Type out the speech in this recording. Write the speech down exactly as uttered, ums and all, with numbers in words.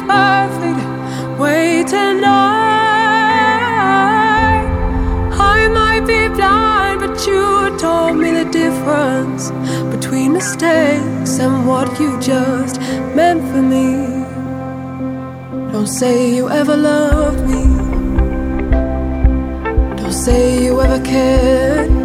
perfect. Wait and I, I might be blind, but you told me the difference between mistakes and what you just meant for me. Don't say you ever loved me. Don't say you ever cared.